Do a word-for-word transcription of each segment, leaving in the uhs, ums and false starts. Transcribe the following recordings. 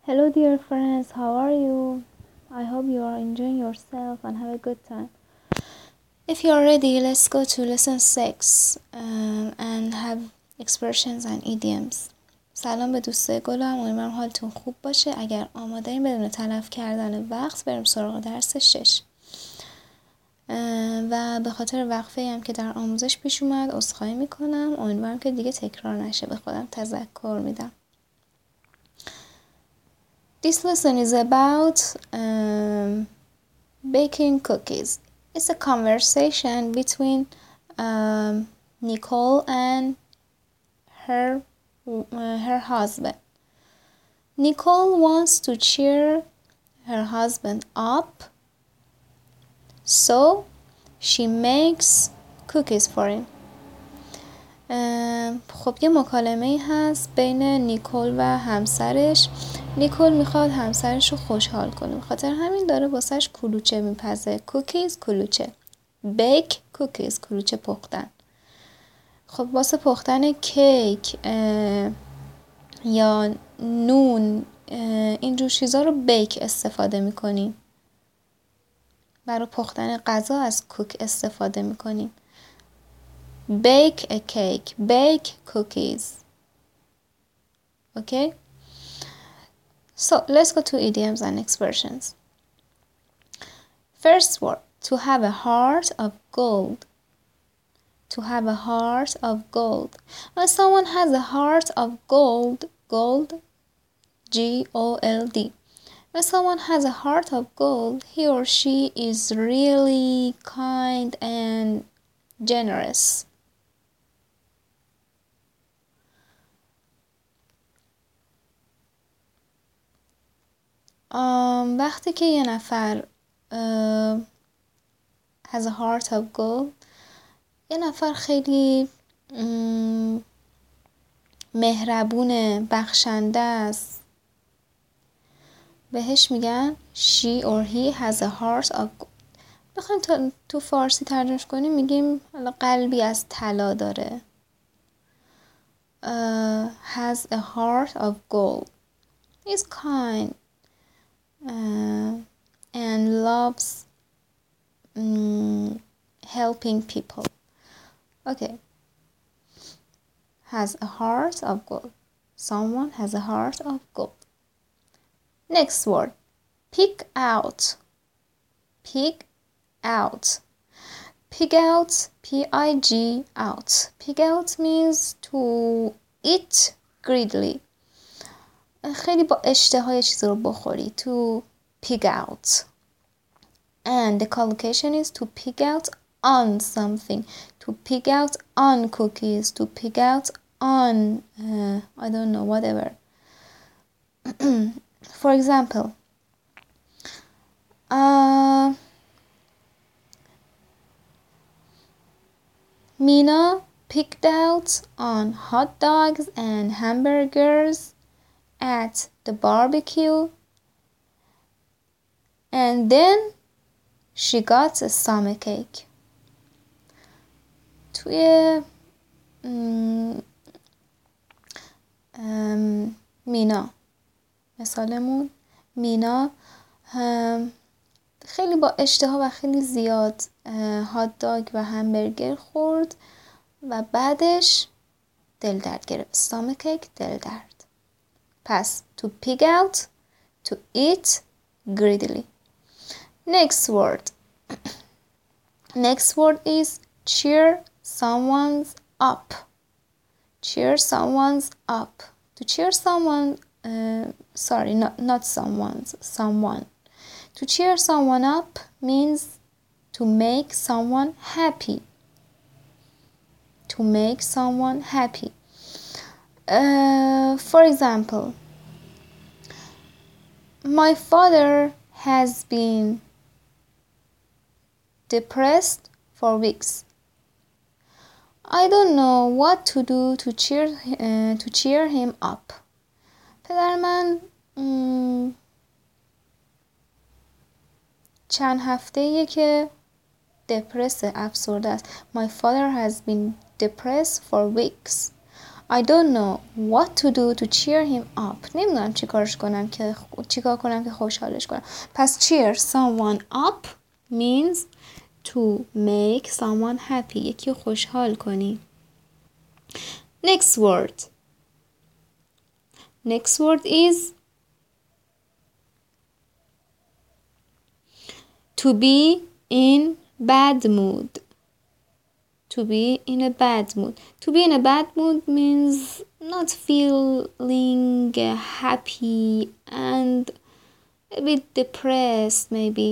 Hello, dear friends, how are you? I hope you are enjoying yourself and have a good time. If you are ready, let's go to lesson six um, and have expressions and idioms. سلام به دوستای گلم، امیدوارم حالتون خوب باشه. اگر آماده این بدون تلف کردن وقت بریم سراغ درس شش. و به خاطر وقفه هم که در آموزش پیش اومد عذرخواهی میکنم. امیدوارم که دیگه تکرار نشه. به خودم تذکر میدم. This lesson is about um, baking cookies. It's a conversation between um, Nicole and her uh, her husband. Nicole wants to cheer her husband up, so she makes cookies for him. خب یه مکالمه هست بین نیکول و همسرش. نیکول میخواد همسرش رو خوشحال کنه، بخاطر همین داره واسش کلوچه میپزه. کوکیز کلوچه، بیک کوکیز کلوچه پختن. خب واسه پختن کیک یا نون اینجور چیزا رو بیک استفاده میکنیم. برای پختن غذا از کوک استفاده میکنیم. Bake a cake, bake cookies. Okay? So let's go to idioms and expressions. First word, to have a heart of gold. To have a heart of gold. When someone has a heart of gold, gold, G O L D. When someone has a heart of gold, he or she is really kind and generous. Um, وقتی که یه نفر uh, has a heart of gold، یه نفر خیلی um, مهربونه، بخشنده است، بهش میگن she or he has a heart of gold. بخوایم تا تو فارسی ترجمهش کنیم میگیم قلبی از طلا داره. uh, has a heart of gold, is kind Uh, and loves um, helping people. Okay. Has a heart of gold. Someone has a heart of gold. Next word. Pick out. Pick out. Pick out. P I G out. Pick out means to eat greedily. خیلی با اشتهای چیز رو بخوری. To pig out. And the collocation is to pig out on something. To pig out on cookies. To pig out on, uh, I don't know, whatever. For example, uh, Mina picked out on hot dogs and hamburgers at the barbecue, and then she got a stomachache. توی مینا مثالمون مینا خیلی با اشتها و خیلی زیاد هات داگ و همبرگر خورد و بعدش دل درد گرفت. stomachache، دل درد. پس to pig out, to eat greedily. Next word. Next word is cheer someone's up. Cheer someone's up. To cheer someone, uh, sorry, not, not someone's, someone. To cheer someone up means to make someone happy. To make someone happy. Uh, for example, my father has been depressed for weeks. I don't know what to do to cheer uh, to cheer him up. پدر من م... چند هفته‌ایه که دپرس افسرده است. My father has been depressed for weeks. I don't know what to do to cheer him up. نمیدونم چی کارش کنم که چیکار کنم که خوشحالش کنم. پس cheer someone up means to make someone happy. یکی رو خوشحال کنی. Next word. Next word is to be in bad mood. To be in a bad mood. To be in a bad mood means not feeling happy and a bit depressed maybe.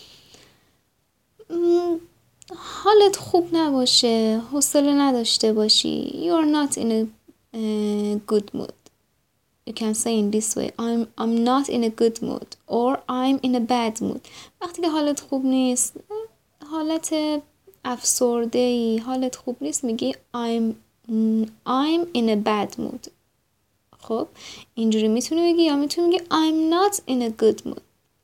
حالت خوب نباشه، حوصله نداشته باشی. You are not in a uh, good mood. You can say in this way, I'm I'm not in a good mood or I'm in a bad mood. وقتی که حالت خوب نیست، حالت افسرده‌ای، حالت خوب نیست، میگی I'm I'm in a bad mood. خب اینجوری میتونی بگی یا میتونی بگی I'm not in a good mood.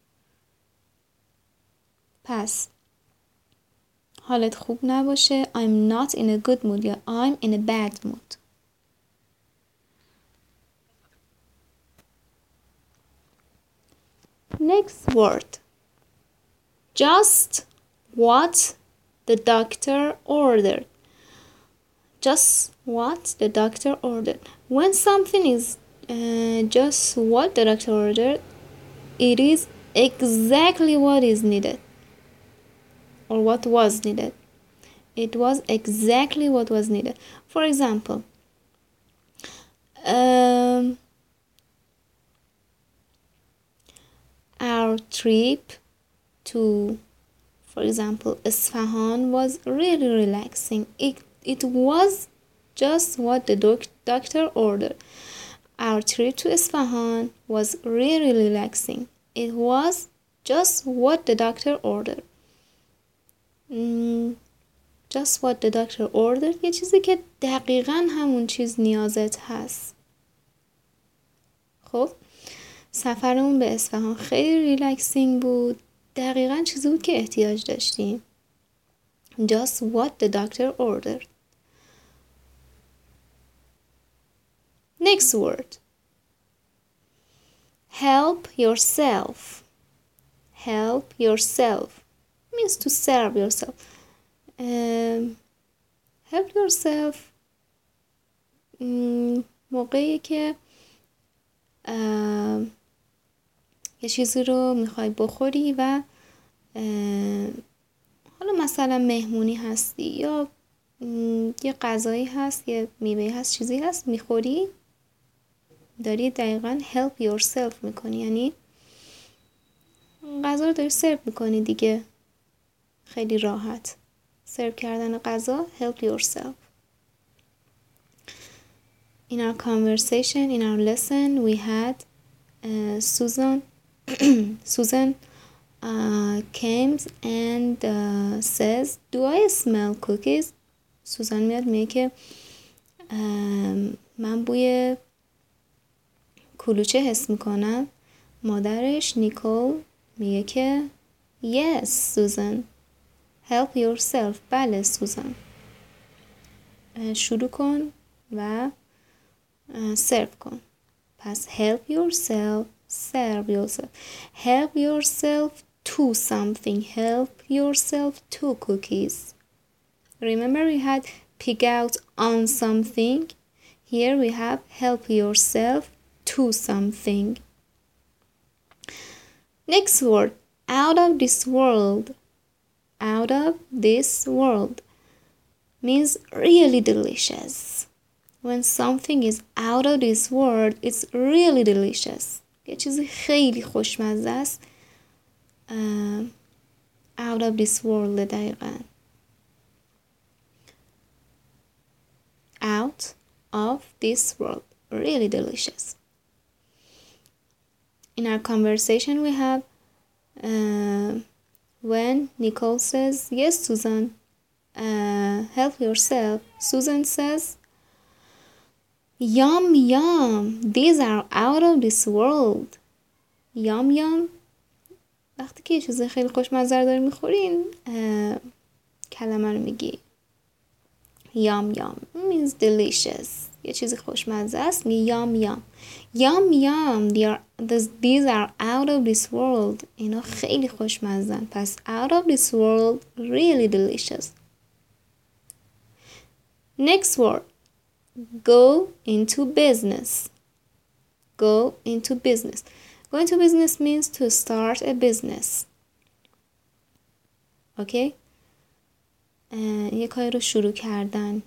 پس حالت خوب نباشه I'm not in a good mood یا I'm in a bad mood. Next word. Just what the doctor ordered. Just what the doctor ordered. When something is uh, just what the doctor ordered, it is exactly what is needed. Or what was needed. It was exactly what was needed. For example, um, our trip to, for example, Isfahan was really relaxing. It, it was just what the doc- doctor ordered. Our trip to Isfahan was really relaxing. It was just what the doctor ordered. Mm, just what the doctor ordered یه چیزی که دقیقاً همون چیز نیازت هست. خب سفرمون به اصفهان خیلی ریلکسینگ بود. دقیقاً چیزی بود که احتیاج داشتیم. Just what the doctor ordered. Next word. Help yourself. Help yourself means to serve yourself. Um, help yourself um, موقعی که um, یه چیزی رو میخوای بخوری و حالا مثلا مهمونی هستی یا یه غذایی هست، یه میوه هست، چیزی هست میخوری، داری دقیقاً help yourself میکنی، یعنی غذا رو داری سرو میکنی دیگه، خیلی راحت. سرو کردن غذا help yourself. In our conversation, in our lesson, we had uh, Susan Susan uh, came and uh, says, do I smell cookies? سوزان میاد میگه که من بوی کلوچه حس میکنم. مادرش نیکول میگه که yes سوزان help yourself. بله سوزان شروع کن و سرو کن. پس help yourself serve yourself. Help yourself to something. Help yourself to cookies. Remember we had pick out on something. Here we have help yourself to something. Next word. Out of this world. Out of this world means really delicious. When something is out of this world, it's really delicious. یه چیزی خیلی خوشمزه است. uh, out of this world دقیقا. Out of this world. Really delicious. In our conversation we have uh, when Nicole says, yes Susan, uh, help yourself. Susan says, yum yum, these are out of this world. Yum yum. وقتی که یه چیز خیلی خوشمزه داری میخورین کلمه رو میگی. Yum yum means delicious. یه چیزی خوشمزه است میگه یام یام یام یام they are, these are out of this world. اینا خیلی خوشمزن. پس out of this world really delicious. Next word, go into business. Go into business. Go into business means to start a business. Okay? یه کاری رو شروع کردن.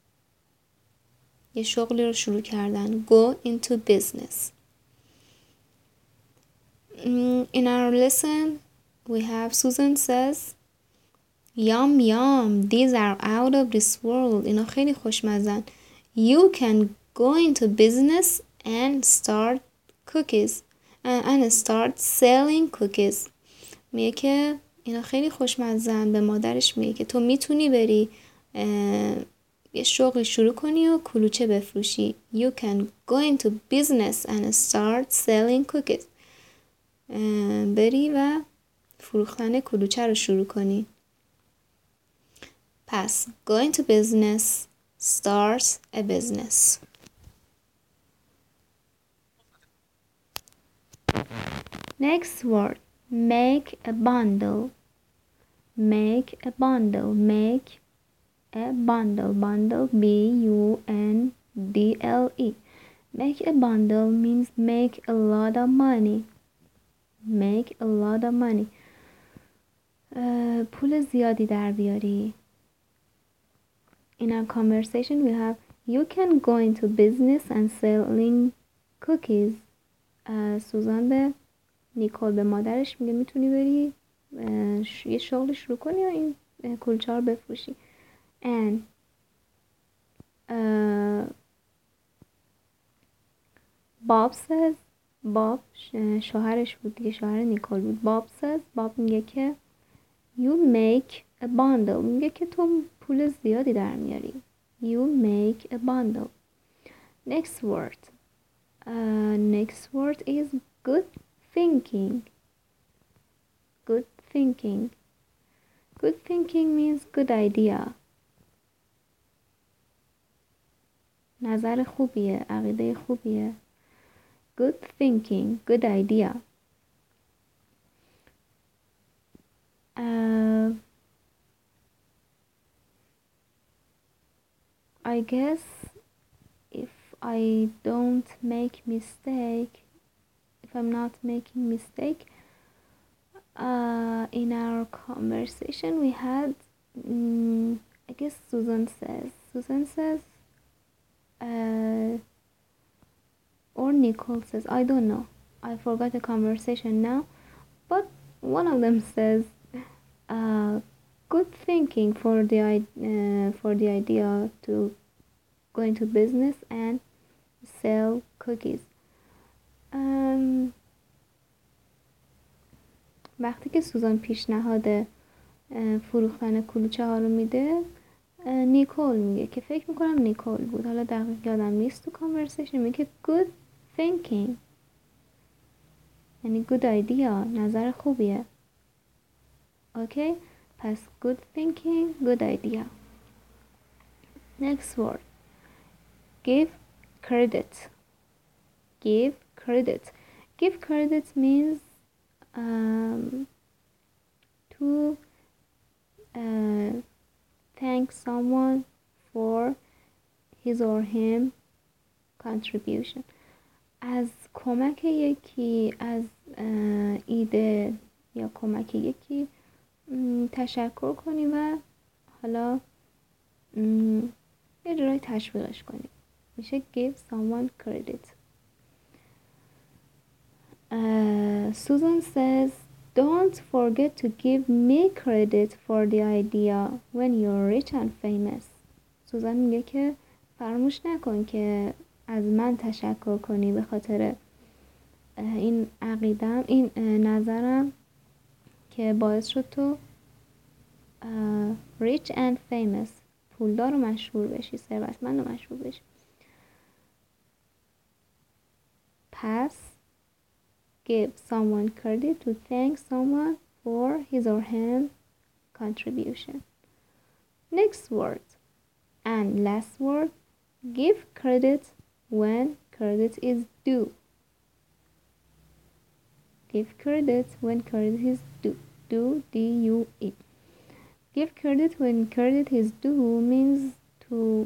یه شغلی رو شروع کردن. Go into business. In our lesson, we have Susan says, yum yum, these are out of this world. اینا خیلی خوشمزن. You can go into business and start cookies uh, and start selling cookies. میگه که اینا خیلی خوشمزن. به مادرش میگه که تو میتونی بری یه شغل شروع کنی و کلوچه بفروشی. You can go into business and start selling cookies. بری و فروختن کلوچه رو شروع کنی. پس go into business, start a business. Next word, make a bundle. Make a bundle. Make a bundle. Bundle, B U N D L E. Make a bundle means make a lot of money. Make a lot of money. uh, پول زیادی در بیاری. In our conversation we have, you can go into business and selling cookies. uh, سوزان به نیکول به مادرش میگه میتونی بری یه شغل شروع کنی یا این کلوچه رو بفروشی. and uh, Bob says, Bob شوهرش بود دیگه، شوهر نیکول بود. Bob says, Bob میگه که you make a bundle. میگه که تو پول زیادی در میاری. You make a bundle. Next word. Uh, next word is good thinking. Good thinking. Good thinking means good idea. نظر خوبیه، عقیده خوبیه. Good thinking, good idea. Uh, I guess if I don't make mistake, if I'm not making mistake, uh, in our conversation we had, um, I guess Susan says, Susan says, uh, or Nicole says, I don't know. I forgot the conversation now, but one of them says, uh, good thinking for the uh, for the idea to go into business and sell cookies. Um, وقتی که سوزان پیشنهاد فروختن کلوچه ها رو میده، نیکول میگه که فکر میکنم نیکول بود، حالا دقیق یادم نیست تو کانورسیشن، میگه good thinking یعنی good idea، نظر خوبیه. اوکی، پس good thinking, good idea. Next word, give credit. Give credit. Give credit means um, to uh, thank someone for his or him contribution. از کمک یکی، از ایده یا کمک یکی تشکر کنی و حالا یه جورایی تشویقش کنی. میشه give someone credit. uh, Susan says, don't forget to give me credit for the idea when you're rich and famous. سوزان میگه که فراموش نکن که از من تشکر کنی به خاطر این عقیدم، این نظرم که باعث شد تو uh, rich and famous، پولدار و مشهور بشی، ثروتمند و مشهور بشی. پس give someone credit to thank someone for his or her contribution. Next word and last word, Give credit when credit is due. Give credit when credit is due. Do, D U E. Give credit when credit is due means to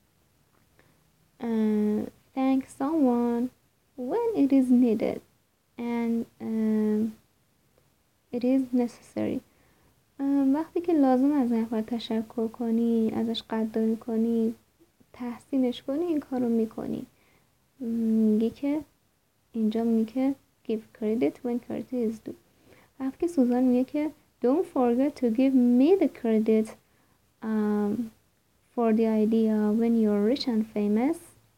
uh, thank someone when it is needed and um, it is necessary. وقتی که لازم از نفر تشکر کنی، ازش قدردانی کنی، تحسینش کنی، این کار رو میکنی. میگه که اینجا میگه که give credit when credit is due. وقتی که سوزان میگه که don't forget to give me the credit um, for the idea when you're rich and famous.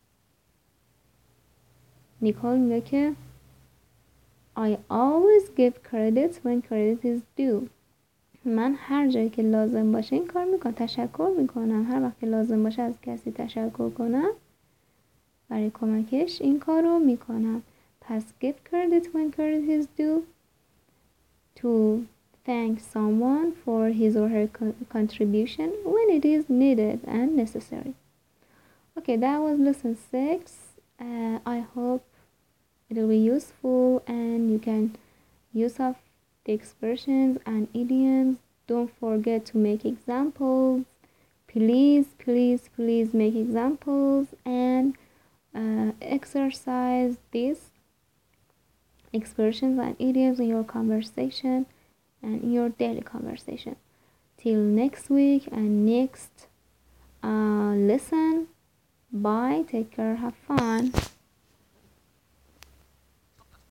نیکول میگه که I always give credit when credit is due. من هر جایی که لازم باشه این کار میکنم، تشکر میکنم. هر وقت که لازم باشه از کسی تشکر کنم برای کمکش این کار رو میکنم. پس give credit when credit is due to thank someone for his or her contribution when it is needed and necessary. Okay, that was lesson six. Uh, I hope it will be useful and you can use up the expressions and idioms. Don't forget to make examples. Please, please, please make examples and uh, exercise these expressions and idioms in your conversation and in your daily conversation. Till next week and next uh, lesson. Bye. Take care. Have fun.